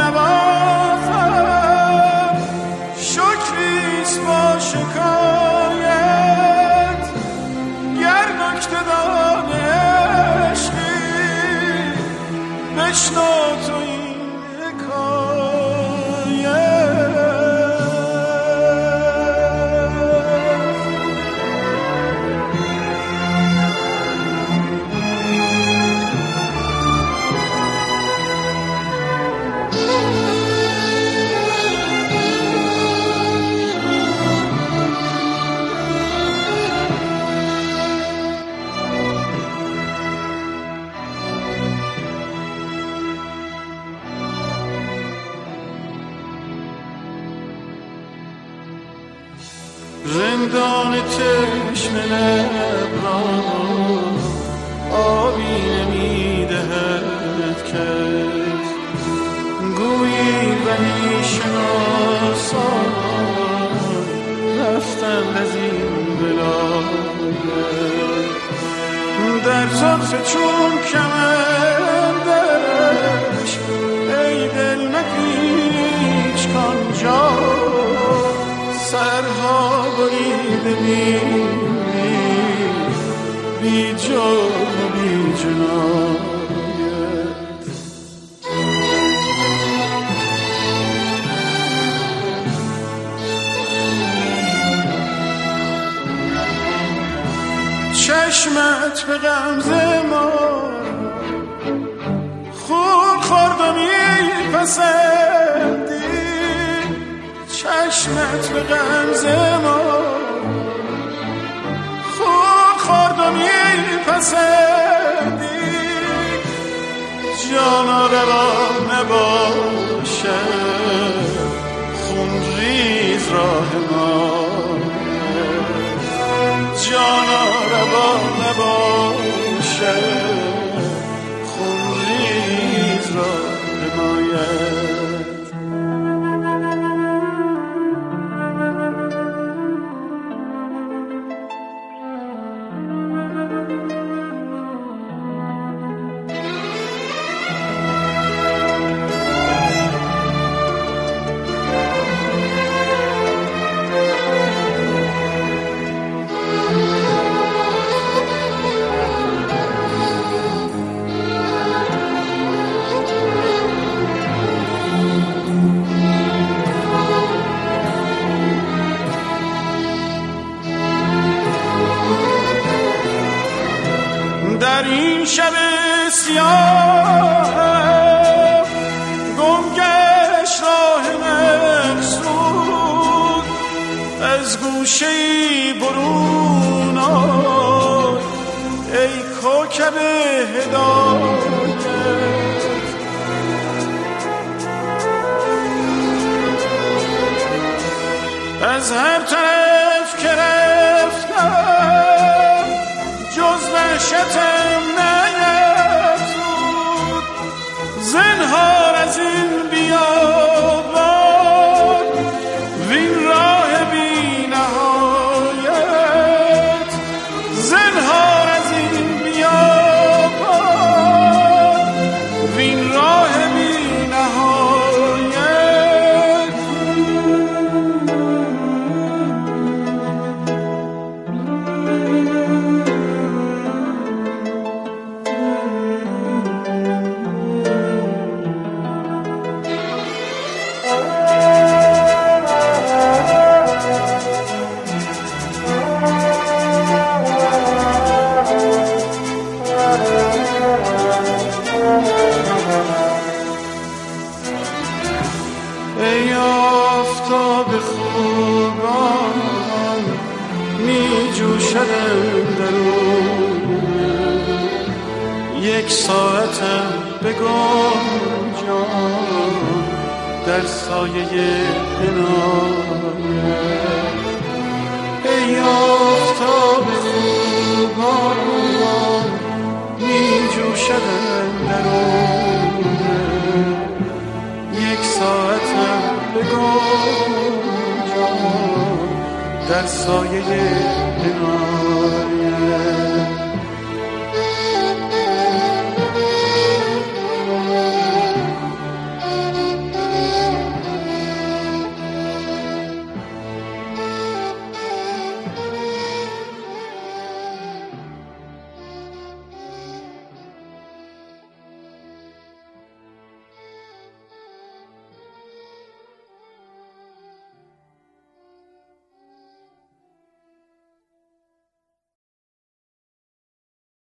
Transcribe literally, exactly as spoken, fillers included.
نوازم شکریست با شکایت گر نکته دان عشقی بشنو تو این رندان چشم لبران آبی نمیدهد کس گویی ولی شناسان رفتند از این ولایت در زلف چون کمندش ای دل مپیچ کانجا سرها بریده می‌بینی بی جا و بی جنایت چشمت به غمزه ما خون خورد و میپسندی چشمت به غمزه ما خون خورد و میپسندی جانا روا نباشه خون ریز راه ما جانا روا نباشه خون ریز راه مایت در این شب سیاه گمگشت راه مقصود از گوشه‌ای برون آی ای کوکب هدایت از هر طرف که رفتم جز وحشتم نیفزود زنهار از این بیابان وین راه بی نهایت زنهار از این بیابان وین راه بی نهایت ای آفتاب خوبان می جوشدم درون یک ساعتم بگم جان در سایه عنایت ای آفتاب خوبان می جوشدم درون یک ساعتم بگم جان در سایه عنایت